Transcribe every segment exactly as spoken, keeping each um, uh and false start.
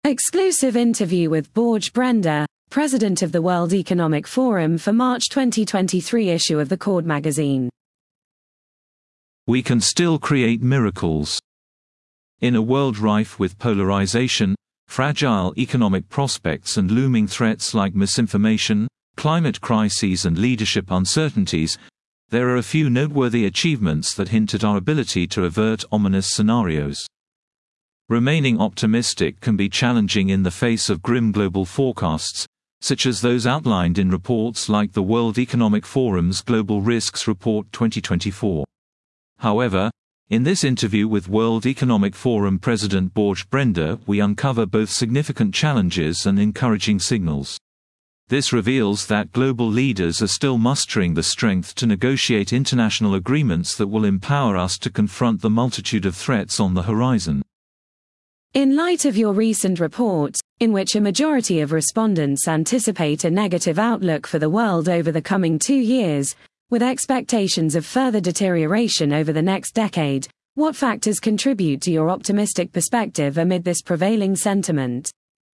Exclusive interview with Borge Brender, President of the World Economic Forum for March twenty twenty-three issue of the Cord magazine. We can still create miracles. In a world rife with polarization, fragile economic prospects and looming threats like misinformation, climate crises and leadership uncertainties, there are a few noteworthy achievements that hint at our ability to avert ominous scenarios. Remaining optimistic can be challenging in the face of grim global forecasts, such as those outlined in reports like the World Economic Forum's Global Risks Report twenty twenty-four. However, in this interview with World Economic Forum President Borge Brender, we uncover both significant challenges and encouraging signals. This reveals that global leaders are still mustering the strength to negotiate international agreements that will empower us to confront the multitude of threats on the horizon. In light of your recent report, in which a majority of respondents anticipate a negative outlook for the world over the coming two years, with expectations of further deterioration over the next decade, what factors contribute to your optimistic perspective amid this prevailing sentiment?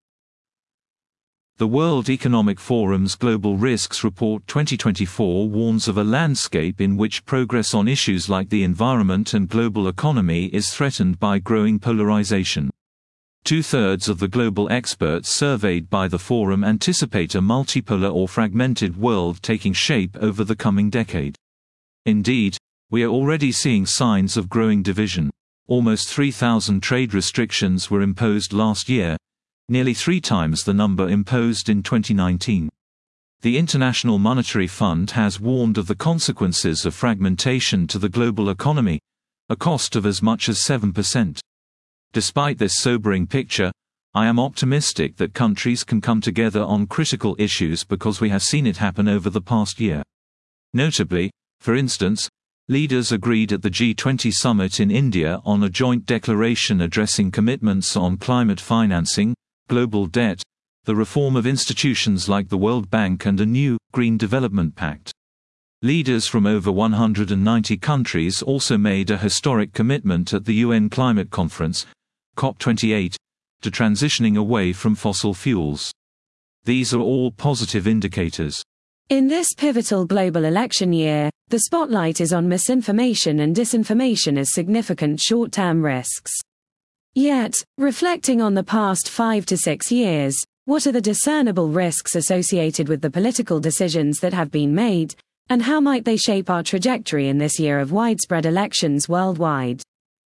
The World Economic Forum's Global Risks Report twenty twenty-four warns of a landscape in which progress on issues like the environment and global economy is threatened by growing polarization. Two-thirds of the global experts surveyed by the Forum anticipate a multipolar or fragmented world taking shape over the coming decade. Indeed, we are already seeing signs of growing division. Almost three thousand trade restrictions were imposed last year, nearly three times the number imposed in twenty nineteen. The International Monetary Fund has warned of the consequences of fragmentation to the global economy, a cost of as much as seven percent. Despite this sobering picture, I am optimistic that countries can come together on critical issues because we have seen it happen over the past year. Notably, for instance, leaders agreed at the G twenty summit in India on a joint declaration addressing commitments on climate financing, global debt, the reform of institutions like the World Bank and a new, Green Development Pact. Leaders from over one hundred ninety countries also made a historic commitment at the U N Climate Conference, COP twenty-eight, to transitioning away from fossil fuels. These are all positive indicators. In this pivotal global election year, the spotlight is on misinformation and disinformation as significant short-term risks. Yet, reflecting on the past five to six years, what are the discernible risks associated with the political decisions that have been made, and how might they shape our trajectory in this year of widespread elections worldwide?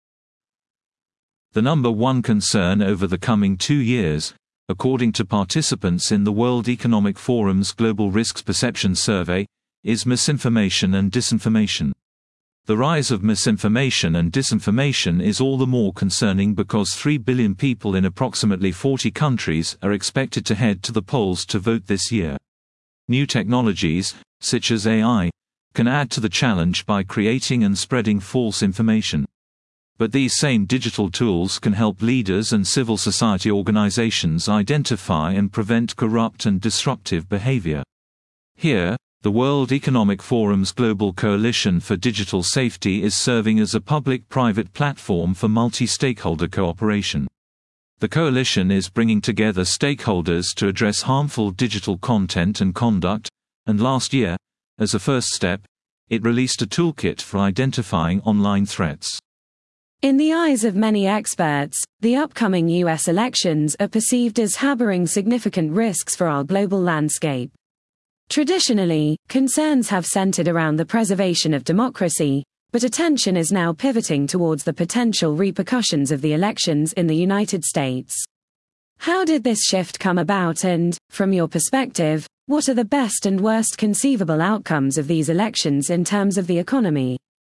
The number one concern over the coming two years, according to participants in the World Economic Forum's Global Risks Perception Survey, is misinformation and disinformation. The rise of misinformation and disinformation is all the more concerning because three billion people in approximately forty countries are expected to head to the polls to vote this year. New technologies, such as A I, can add to the challenge by creating and spreading false information. But these same digital tools can help leaders and civil society organizations identify and prevent corrupt and disruptive behavior. Here, the World Economic Forum's Global Coalition for Digital Safety is serving as a public-private platform for multi-stakeholder cooperation. The coalition is bringing together stakeholders to address harmful digital content and conduct, and last year, as a first step, it released a toolkit for identifying online threats. In the eyes of many experts, the upcoming U S elections are perceived as harboring significant risks for our global landscape. Traditionally, concerns have centered around the preservation of democracy, but attention is now pivoting towards the potential repercussions of the elections in the United States. How did this shift come about and, from your perspective, what are the best and worst conceivable outcomes of these elections in terms of the economy?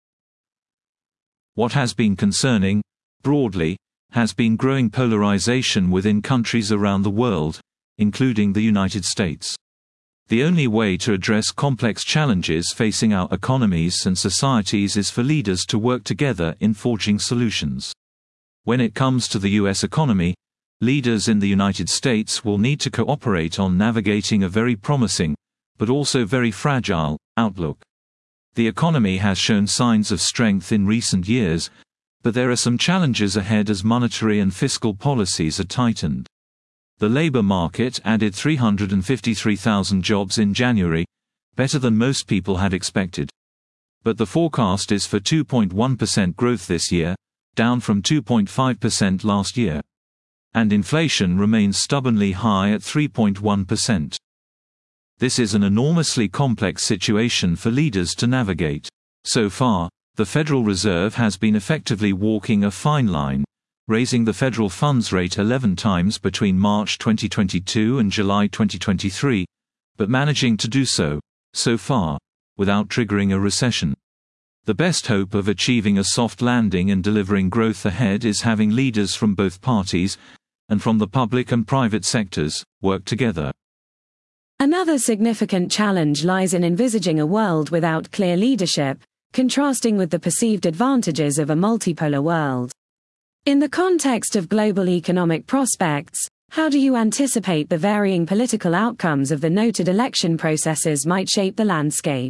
What has been concerning, broadly, has been growing polarization within countries around the world, including the United States. The only way to address complex challenges facing our economies and societies is for leaders to work together in forging solutions. When it comes to the U S economy, leaders in the United States will need to cooperate on navigating a very promising, but also very fragile, outlook. The economy has shown signs of strength in recent years, but there are some challenges ahead as monetary and fiscal policies are tightened. The labor market added three hundred fifty-three thousand jobs in January, better than most people had expected. But the forecast is for two point one percent growth this year, down from two point five percent last year. And inflation remains stubbornly high at three point one percent. This is an enormously complex situation for leaders to navigate. So far, the Federal Reserve has been effectively walking a fine line, raising the federal funds rate eleven times between March twenty twenty-two and July twenty twenty-three, but managing to do so, so far, without triggering a recession. The best hope of achieving a soft landing and delivering growth ahead is having leaders from both parties, and from the public and private sectors, work together. Another significant challenge lies in envisaging a world without clear leadership, contrasting with the perceived advantages of a multipolar world. In the context of global economic prospects, how do you anticipate the varying political outcomes of the noted election processes might shape the landscape?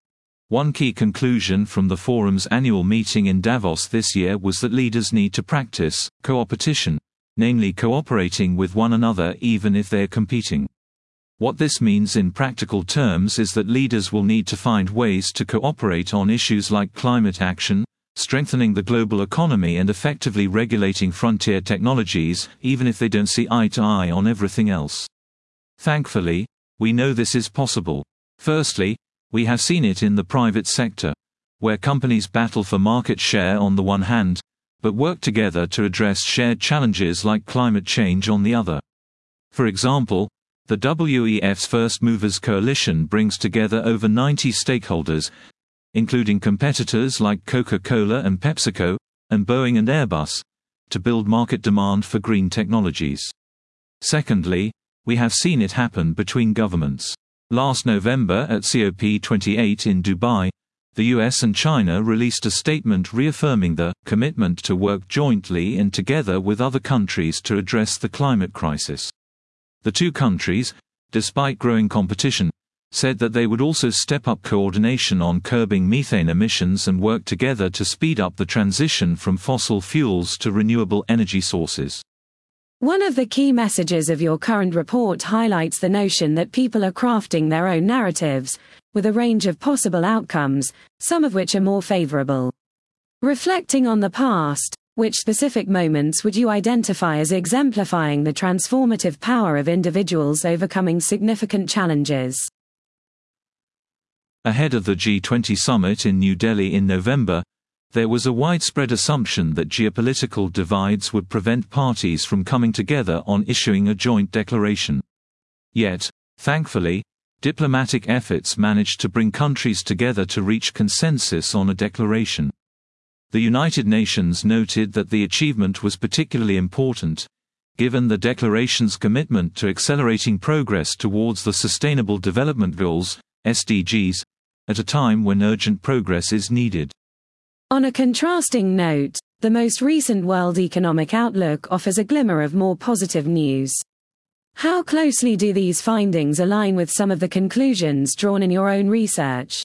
One key conclusion from the Forum's annual meeting in Davos this year was that leaders need to practice coopetition, namely cooperating with one another even if they are competing. What this means in practical terms is that leaders will need to find ways to cooperate on issues like climate action, strengthening the global economy and effectively regulating frontier technologies, even if they don't see eye to eye on everything else. Thankfully, we know this is possible. Firstly, we have seen it in the private sector, where companies battle for market share on the one hand, but work together to address shared challenges like climate change on the other. For example, the W E F's First Movers Coalition brings together over ninety stakeholders, including competitors like Coca-Cola and PepsiCo, and Boeing and Airbus, to build market demand for green technologies. Secondly, we have seen it happen between governments. Last November at COP twenty-eight in Dubai, the U S and China released a statement reaffirming the commitment to work jointly and together with other countries to address the climate crisis. The two countries, despite growing competition, said that they would also step up coordination on curbing methane emissions and work together to speed up the transition from fossil fuels to renewable energy sources. One of the key messages of your current report highlights the notion that people are crafting their own narratives, with a range of possible outcomes, some of which are more favorable. Reflecting on the past, which specific moments would you identify as exemplifying the transformative power of individuals overcoming significant challenges? Ahead of the G twenty summit in New Delhi in November, there was a widespread assumption that geopolitical divides would prevent parties from coming together on issuing a joint declaration. Yet, thankfully, diplomatic efforts managed to bring countries together to reach consensus on a declaration. The United Nations noted that the achievement was particularly important, given the declaration's commitment to accelerating progress towards the Sustainable Development Goals, S D Gs, at a time when urgent progress is needed. On a contrasting note, the most recent World Economic Outlook offers a glimmer of more positive news. How closely do these findings align with some of the conclusions drawn in your own research?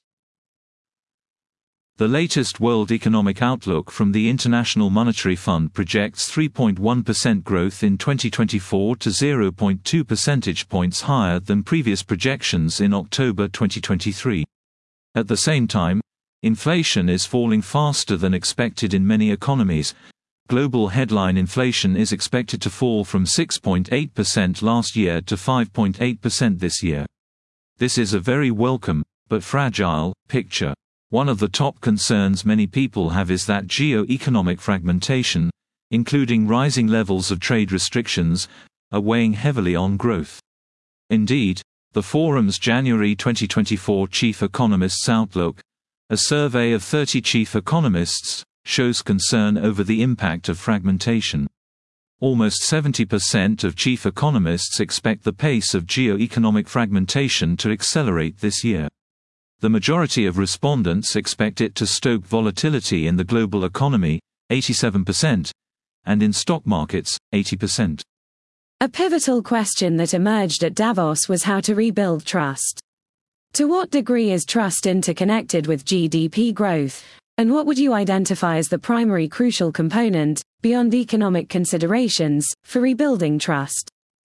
The latest World Economic Outlook from the International Monetary Fund projects three point one percent growth in twenty twenty-four to zero point two percentage points higher than previous projections in October twenty twenty-three. At the same time, inflation is falling faster than expected in many economies. Global headline inflation is expected to fall from six point eight percent last year to five point eight percent this year. This is a very welcome, but fragile, picture. One of the top concerns many people have is that geo-economic fragmentation, including rising levels of trade restrictions, are weighing heavily on growth. Indeed, the Forum's January twenty twenty-four Chief Economists Outlook, a survey of thirty chief economists, shows concern over the impact of fragmentation. Almost seventy percent of chief economists expect the pace of geo-economic fragmentation to accelerate this year. The majority of respondents expect it to stoke volatility in the global economy, eighty-seven percent, and in stock markets, eighty percent. A pivotal question that emerged at Davos was how to rebuild trust. To what degree is trust interconnected with G D P growth, and what would you identify as the primary crucial component, beyond economic considerations, for rebuilding trust?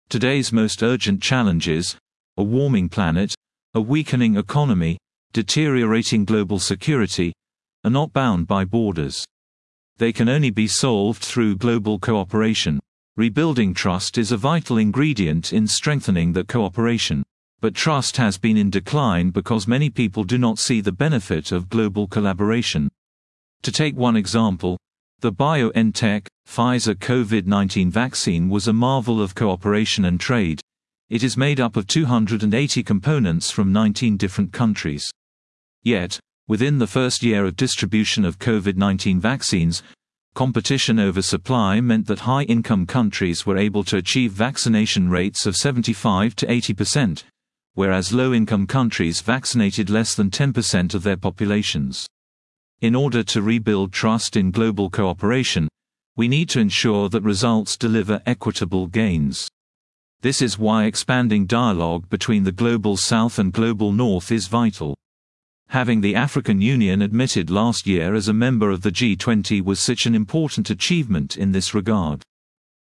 Today's most urgent challenges, a warming planet, a weakening economy, deteriorating global security, are not bound by borders. They can only be solved through global cooperation. Rebuilding trust is a vital ingredient in strengthening that cooperation. But trust has been in decline because many people do not see the benefit of global collaboration. To take one example, the BioNTech, Pfizer COVID nineteen vaccine was a marvel of cooperation and trade. It is made up of two hundred eighty components from nineteen different countries. Yet, within the first year of distribution of COVID nineteen vaccines, competition over supply meant that high-income countries were able to achieve vaccination rates of seventy-five to eighty percent, whereas low-income countries vaccinated less than ten percent of their populations. In order to rebuild trust in global cooperation, we need to ensure that results deliver equitable gains. This is why expanding dialogue between the Global South and Global North is vital. Having the African Union admitted last year as a member of the G twenty was such an important achievement in this regard.